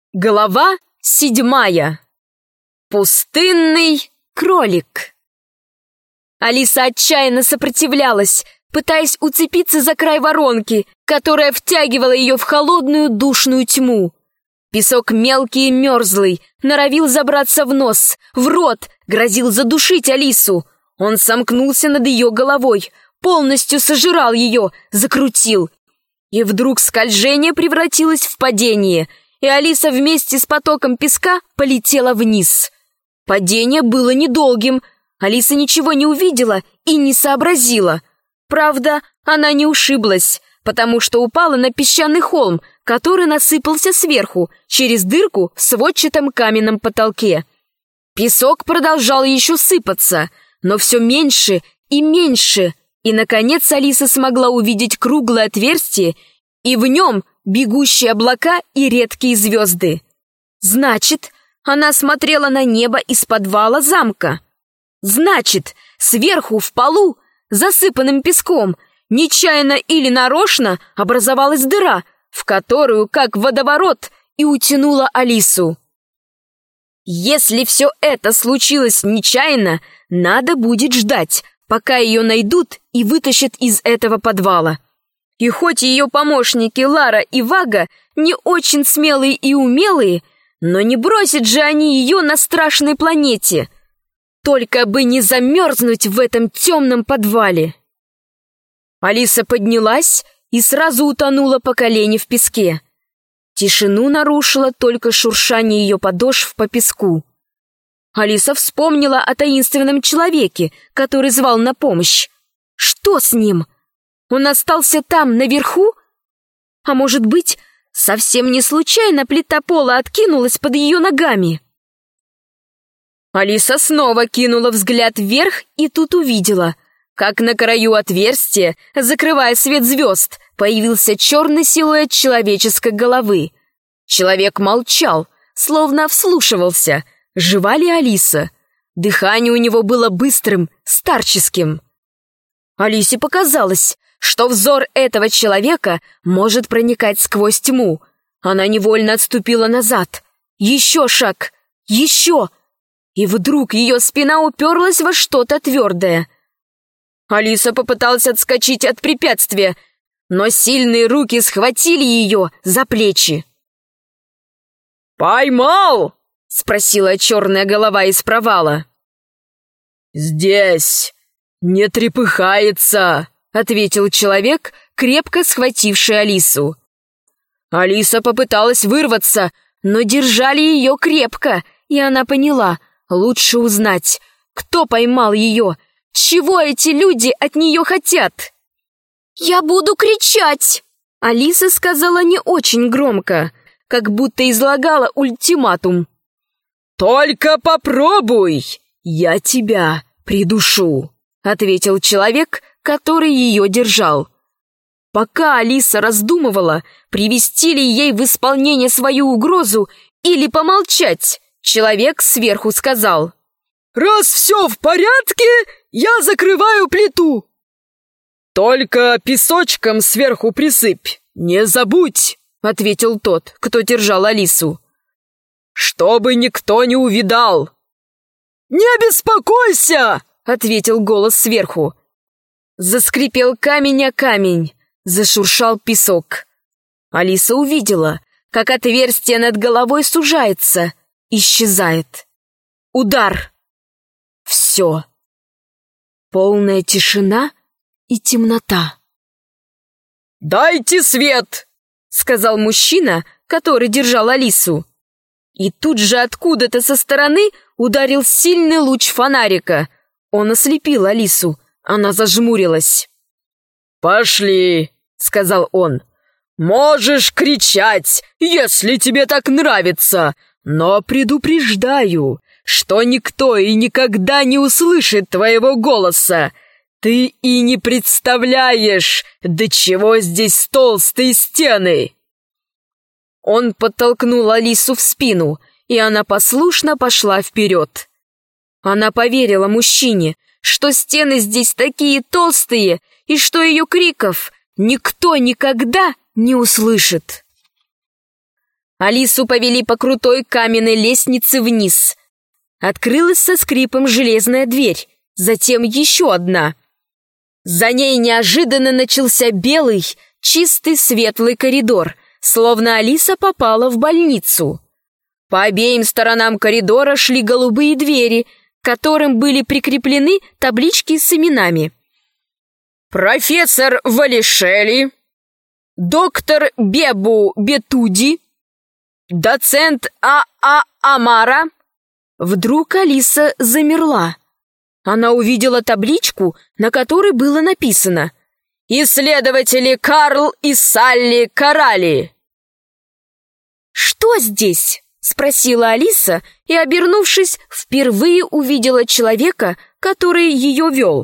Глава 7. Пустынный кролик. Алиса отчаянно сопротивлялась, пытаясь уцепиться за край воронки, которая втягивала ее в холодную душную тьму. Песок мелкий и мерзлый, норовил забраться в нос, в рот, грозил задушить Алису. Он сомкнулся над ее головой, полностью сожрал ее, закрутил. И вдруг скольжение превратилось в падение, и Алиса вместе с потоком песка полетела вниз. Падение было недолгим. Алиса ничего не увидела и не сообразила. Правда, она не ушиблась, потому что упала на песчаный холм, который насыпался сверху, через дырку в сводчатом каменном потолке. Песок продолжал еще сыпаться, но все меньше и меньше, и, наконец, Алиса смогла увидеть круглое отверстие, и в нем бегущие облака и редкие звезды. Значит, она смотрела на небо из подвала замка. Значит, сверху в полу, засыпанным песком, нечаянно или нарочно образовалась дыра, в которую, как водоворот, и утянула Алису. Если все это случилось нечаянно, надо будет ждать, пока ее найдут и вытащат из этого подвала. И хоть ее помощники Лара и Вага не очень смелые и умелые, но не бросят же они ее на страшной планете. Только бы не замерзнуть в этом темном подвале. Алиса поднялась и сразу утонула по колени в песке. Тишину нарушило только шуршание ее подошв по песку. Алиса вспомнила о таинственном человеке, который звал на помощь. Что с ним? Он остался там, наверху? А может быть, совсем не случайно плита пола откинулась под ее ногами? Алиса снова кинула взгляд вверх и тут увидела, как на краю отверстия, закрывая свет звезд, появился черный силуэт человеческой головы. Человек молчал, словно вслушивался, жива ли Алиса. Дыхание у него было быстрым, старческим. Алисе показалось, что взор этого человека может проникать сквозь тьму. Она невольно отступила назад. Еще шаг, еще. И вдруг ее спина уперлась во что-то твердое. Алиса попыталась отскочить от препятствия, но сильные руки схватили ее за плечи. «Поймал?» — спросила черная голова из провала. «Здесь не трепыхается», — ответил человек, крепко схвативший Алису. Алиса попыталась вырваться, но держали ее крепко, и она поняла, лучше узнать, кто поймал ее, чего эти люди от нее хотят. «Я буду кричать!» Алиса сказала не очень громко, как будто излагала ультиматум. «Только попробуй, я тебя придушу», — ответил человек, который ее держал. Пока Алиса раздумывала, привести ли ей в исполнение свою угрозу или помолчать, человек сверху сказал: «Раз все в порядке, я закрываю плиту. Только песочком сверху присыпь, не забудь», — ответил тот, кто держал Алису. «Чтобы никто не увидал». «Не беспокойся», — ответил голос сверху. Заскрипел камень о камень, зашуршал песок. Алиса увидела, как отверстие над головой сужается, исчезает. Удар. Все. Полная тишина и темнота. «Дайте свет!» — сказал мужчина, который держал Алису. И тут же откуда-то со стороны ударил сильный луч фонарика. Он ослепил Алису. Она зажмурилась. «Пошли!» — сказал он. «Можешь кричать, если тебе так нравится, но предупреждаю, что никто и никогда не услышит твоего голоса. Ты и не представляешь, до чего здесь толстые стены!» Он подтолкнул Алису в спину, и она послушно пошла вперед. Она поверила мужчине, что стены здесь такие толстые, и что ее криков никто никогда не услышит. Алису повели по крутой каменной лестнице вниз. Открылась со скрипом железная дверь, затем еще одна. За ней неожиданно начался белый, чистый светлый коридор, словно Алиса попала в больницу. По обеим сторонам коридора шли голубые двери, к которым были прикреплены таблички с именами. «Профессор Валишели», «Доктор Бебу Бетуди», «Доцент А.А. Амара». Вдруг Алиса замерла. Она увидела табличку, на которой было написано «Исследователи Карл и Салли Карали». «Что здесь?» — спросила Алиса и, обернувшись, впервые увидела человека, который ее вел.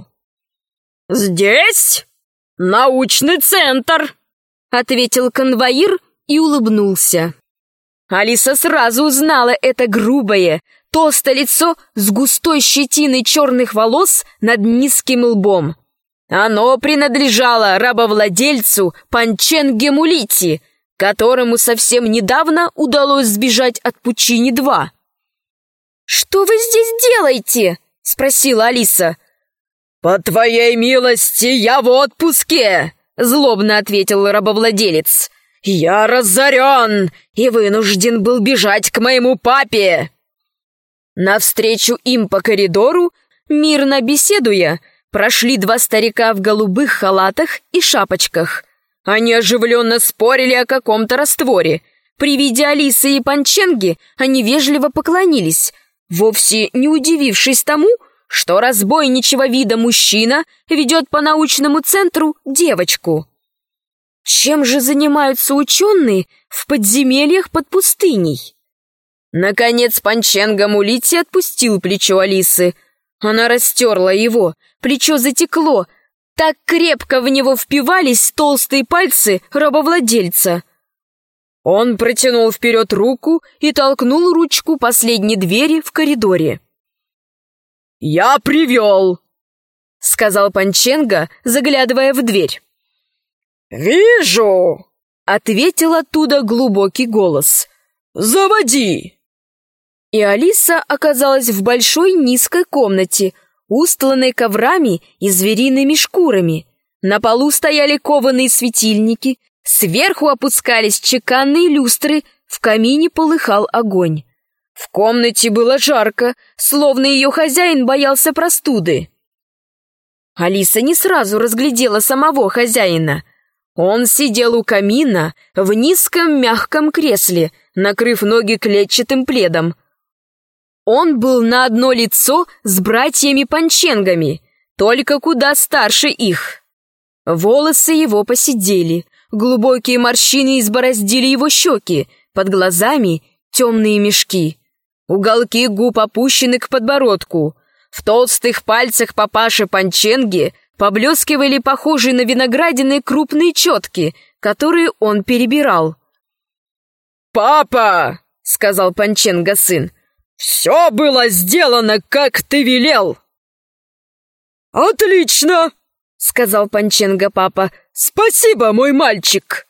«Здесь научный центр», — ответил конвоир и улыбнулся. Алиса сразу узнала это грубое, толстое лицо с густой щетиной черных волос над низким лбом. Оно принадлежало рабовладельцу Панченге Мулити, которому совсем недавно удалось сбежать от Пучини-2. «Что вы здесь делаете?» — спросила Алиса. «По твоей милости, я в отпуске!» — злобно ответил рабовладелец. «Я разорен и вынужден был бежать к моему папе!» Навстречу им по коридору, мирно беседуя, прошли два старика в голубых халатах и шапочках. Они оживленно спорили о каком-то растворе. При виде Алисы и Панченги они вежливо поклонились, вовсе не удивившись тому, что разбойничего вида мужчина ведет по научному центру девочку. Чем же занимаются ученые в подземельях под пустыней? Наконец Панченга Мулити отпустил плечо Алисы. Она растерла его, плечо затекло, так крепко в него впивались толстые пальцы рабовладельца. Он протянул вперед руку и толкнул ручку последней двери в коридоре. «Я привел», — сказал Панченга, заглядывая в дверь. «Вижу», — ответил оттуда глубокий голос. «Заводи». И Алиса оказалась в большой низкой комнате, устланной коврами и звериными шкурами. На полу стояли кованые светильники, сверху опускались чеканные люстры, в камине полыхал огонь. В комнате было жарко, словно ее хозяин боялся простуды. Алиса не сразу разглядела самого хозяина. Он сидел у камина в низком мягком кресле, накрыв ноги клетчатым пледом. Он был на одно лицо с братьями-панченгами, только куда старше их. Волосы его поседели, глубокие морщины избороздили его щеки, под глазами темные мешки. Уголки губ опущены к подбородку. В толстых пальцах папаши Панченги поблескивали похожие на виноградины крупные четки, которые он перебирал. «Папа!» — сказал Панченга сын. «Все было сделано, как ты велел!» «Отлично!» — сказал Панченга папа. «Спасибо, мой мальчик!»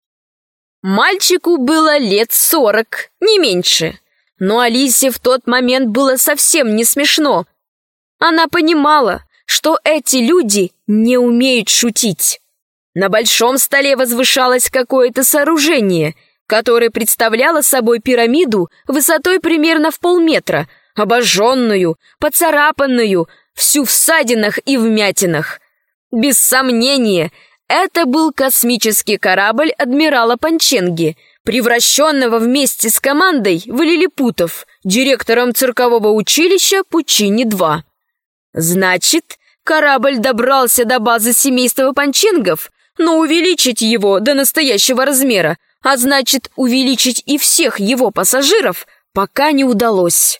Мальчику было лет 40, не меньше. Но Алисе в тот момент было совсем не смешно. Она понимала, что эти люди не умеют шутить. На большом столе возвышалось какое-то сооружение, которое представляло собой пирамиду высотой примерно в полметра, обожженную, поцарапанную, всю в ссадинах и вмятинах. Без сомнения, это был космический корабль адмирала Панченги, превращенного вместе с командой в лилипутов, директором циркового училища Пучини-2. Значит, корабль добрался до базы семейства Панченгов, но увеличить его до настоящего размера, а значит, увеличить и всех его пассажиров, пока не удалось.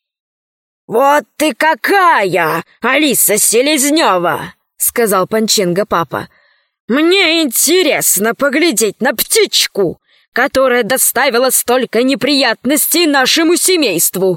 «Вот ты какая, Алиса Селезнева!» — сказал Панченга папа. «Мне интересно поглядеть на птичку, которая доставила столько неприятностей нашему семейству».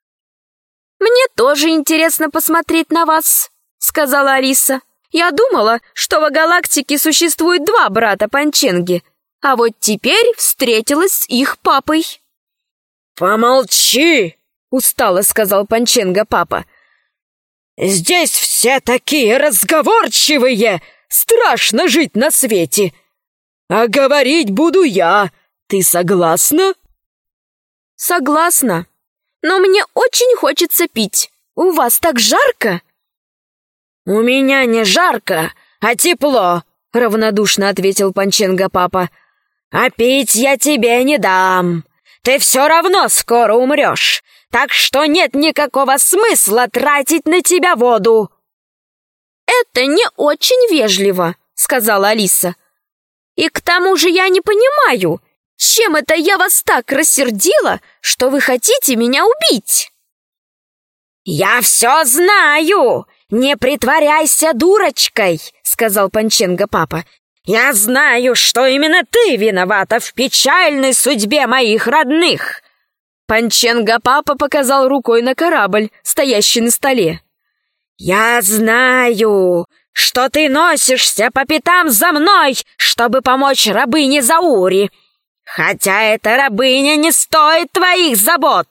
«Мне тоже интересно посмотреть на вас», — сказала Алиса. «Я думала, что во галактике существует два брата Панченги. а вот теперь встретилась с их папой. «Помолчи!» — устало сказал Панченго папа. «Здесь все такие разговорчивые! Страшно жить на свете! А говорить буду я! Ты согласна?» «Согласна, но мне очень хочется пить. У вас так жарко?» «У меня не жарко, а тепло», — равнодушно ответил Панченго папа. «А пить я тебе не дам. Ты все равно скоро умрешь, так что нет никакого смысла тратить на тебя воду». «Это не очень вежливо», — сказала Алиса. «И к тому же я не понимаю, чем это я вас так рассердила, что вы хотите меня убить?» «Я все знаю! Не притворяйся дурочкой!» — сказал Панченго папа. «Я знаю, что именно ты виновата в печальной судьбе моих родных!» Панченго папа показал рукой на корабль, стоящий на столе. «Я знаю, что ты носишься по пятам за мной, чтобы помочь рабыне Заури, хотя эта рабыня не стоит твоих забот!»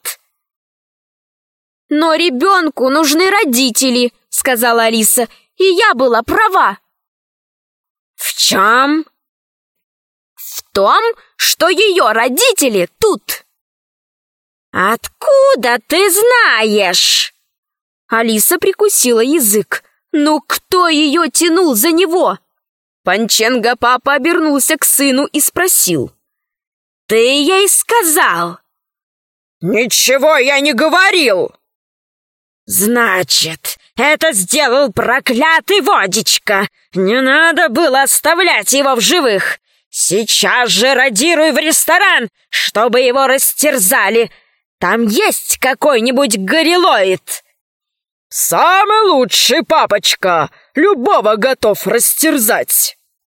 «Но ребенку нужны родители», — сказала Алиса, — «и я была права». «В чем?» «В том, что ее родители тут». «Откуда ты знаешь?» Алиса прикусила язык. «Ну кто ее тянул за него?» Панченго папа обернулся к сыну и спросил. «Ты ей сказал?» «Ничего я не говорил!» «Значит, это сделал проклятый Водичка! Не надо было оставлять его в живых! Сейчас же радируй в ресторан, чтобы его растерзали! Там есть какой-нибудь горилоид!» «Самый лучший, папочка! Любого готов растерзать!»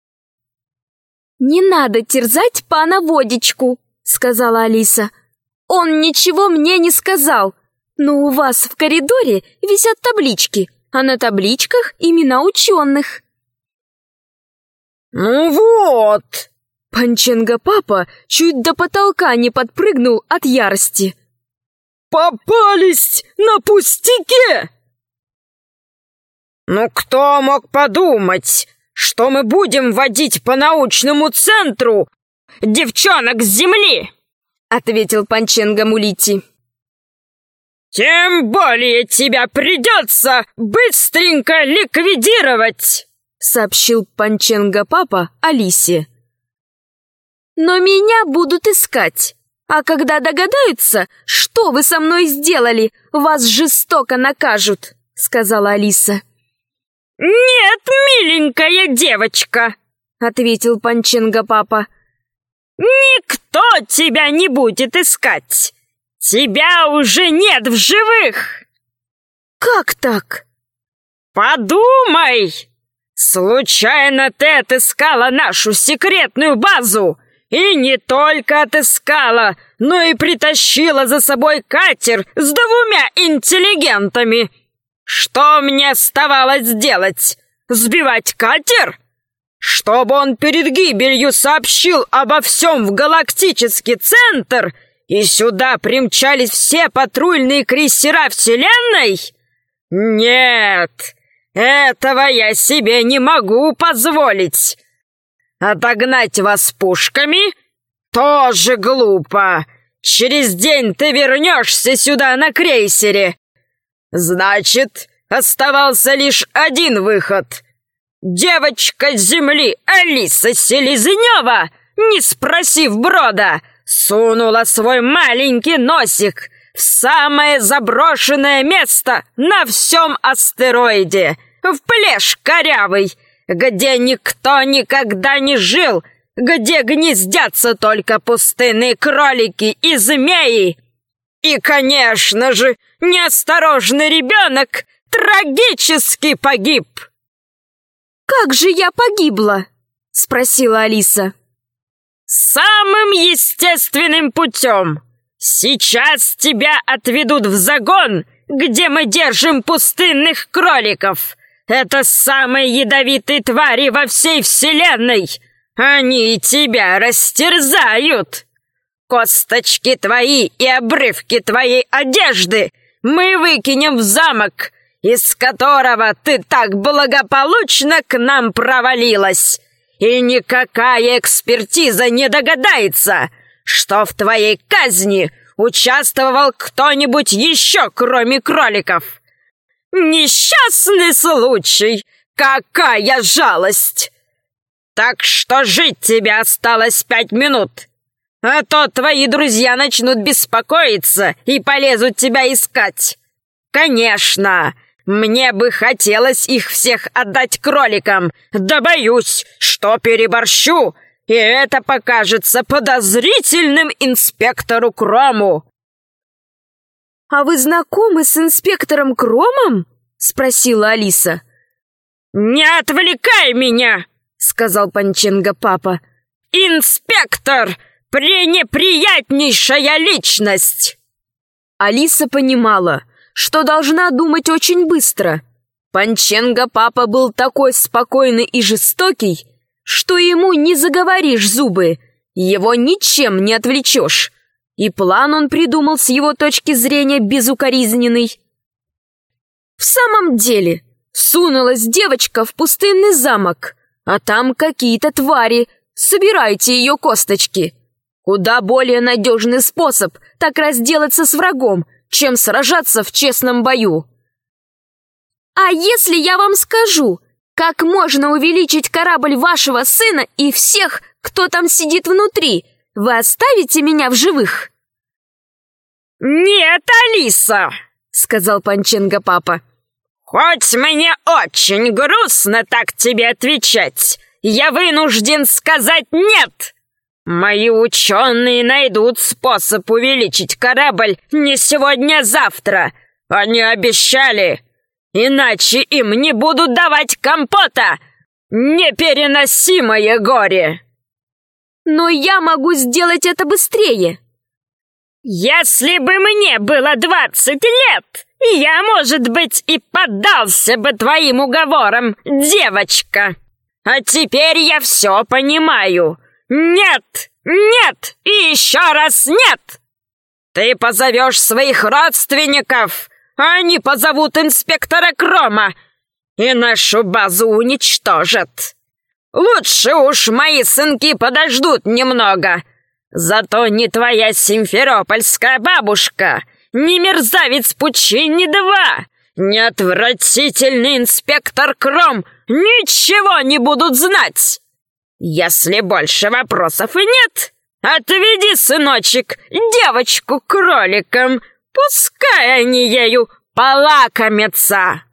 «Не надо терзать пана Водичку», — сказала Алиса. «Он ничего мне не сказал. Но у вас в коридоре висят таблички, а на табличках имена ученых». «Ну вот!» Панченго папа чуть до потолка не подпрыгнул от ярости. «Попались на пустяке!» «Ну кто мог подумать, что мы будем водить по научному центру девчонок с земли?» — ответил Панченго Мулити. «Тем более тебя придется быстренько ликвидировать!» — сообщил Панченго папа Алисе. «Но меня будут искать, а когда догадаются, что вы со мной сделали, вас жестоко накажут», — сказала Алиса. «Нет, миленькая девочка!» — ответил Панченго папа. «Никто тебя не будет искать! Тебя уже нет в живых!» «Как так?» «Подумай! Случайно ты отыскала нашу секретную базу, и не только отыскала, но и притащила за собой катер с 2 интеллигентами. Что мне оставалось делать? Сбивать катер? Чтобы он перед гибелью сообщил обо всем в галактический центр, и сюда примчались все патрульные крейсера Вселенной? Нет, этого я себе не могу позволить. Отогнать вас пушками? Тоже глупо. Через день ты вернешься сюда на крейсере. Значит, оставался лишь один выход. Девочка с земли Алиса Селезнева, не спросив брода, сунула свой маленький носик в самое заброшенное место на всем астероиде, в плешь корявый, где никто никогда не жил, где гнездятся только пустынные кролики и змеи. И, конечно же, неосторожный ребенок трагически погиб. «Как же я погибла?» — спросила Алиса. «Самым естественным путем. Сейчас тебя отведут в загон, где мы держим пустынных кроликов. Это самые ядовитые твари во всей вселенной. Они тебя растерзают. Косточки твои и обрывки твоей одежды мы выкинем в замок, из которого ты так благополучно к нам провалилась. И никакая экспертиза не догадается, что в твоей казни участвовал кто-нибудь еще, кроме кроликов. Несчастный случай! Какая жалость! Так что жить тебе осталось 5 минут, а то твои друзья начнут беспокоиться и полезут тебя искать. Конечно, мне бы хотелось их всех отдать кроликам, да боюсь, что переборщу, и это покажется подозрительным инспектору Крому». «А вы знакомы с инспектором Кромом?» — спросила Алиса. «Не отвлекай меня!» — сказал Панченго-папа. «Инспектор — пренеприятнейшая личность!» Алиса понимала, что должна думать очень быстро. Панченго-папа был такой спокойный и жестокий, что ему не заговоришь зубы, его ничем не отвлечешь. И план он придумал с его точки зрения безукоризненный. В самом деле, сунулась девочка в пустынный замок, а там какие-то твари, собирайте ее косточки. Куда более надежный способ так разделаться с врагом, чем сражаться в честном бою. «А если я вам скажу, как можно увеличить корабль вашего сына и всех, кто там сидит внутри, вы оставите меня в живых?» «Нет, Алиса!» — сказал Панченго-папа. «Хоть мне очень грустно так тебе отвечать, я вынужден сказать «нет». Мои ученые найдут способ увеличить корабль не сегодня, а завтра. Они обещали. Иначе им не будут давать компота. Непереносимое горе. Но я могу сделать это быстрее. Если бы мне было 20 лет, я, может быть, и поддался бы твоим уговорам, девочка. А теперь я все понимаю. Нет, нет и еще раз нет! Ты позовешь своих родственников, а они позовут инспектора Крома, и нашу базу уничтожат. Лучше уж мои сынки подождут немного. Зато ни твоя симферопольская бабушка, ни мерзавец Пучини-2, ни отвратительный инспектор Кром ничего не будут знать. Если больше вопросов и нет, отведи, сыночек, девочку к кроликам, пускай они ею полакомятся.